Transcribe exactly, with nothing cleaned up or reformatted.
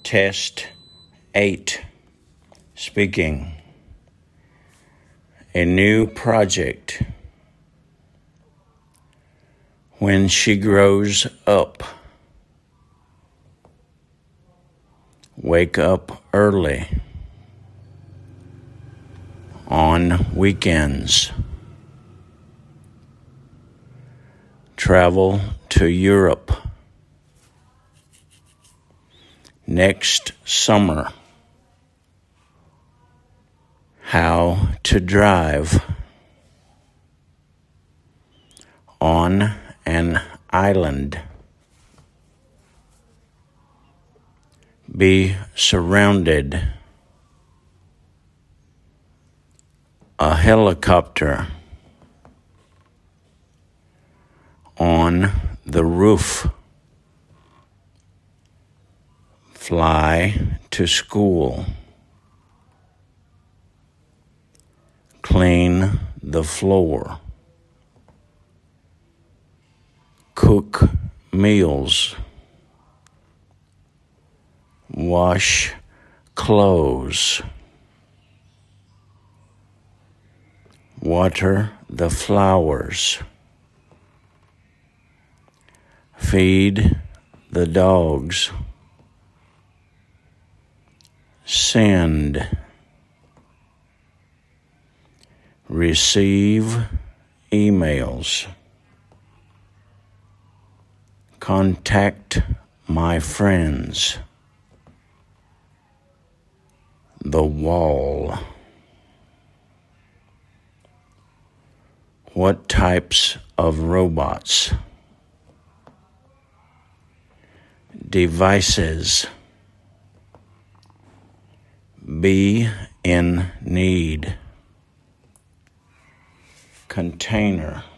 Test eight. Speaking. A new project. When she grows up. Wake up early. On weekends. Travel to Europe. Next summer. How to drive. On an island. Be surrounded. A helicopter. On the roof. Fly to school. Clean the floor. Cook meals. Wash clothes. Water the flowers. Feed the dogs. Send. Receive emails. Contact my friends. The wall. What types of robots? Devices. Be in need. Container.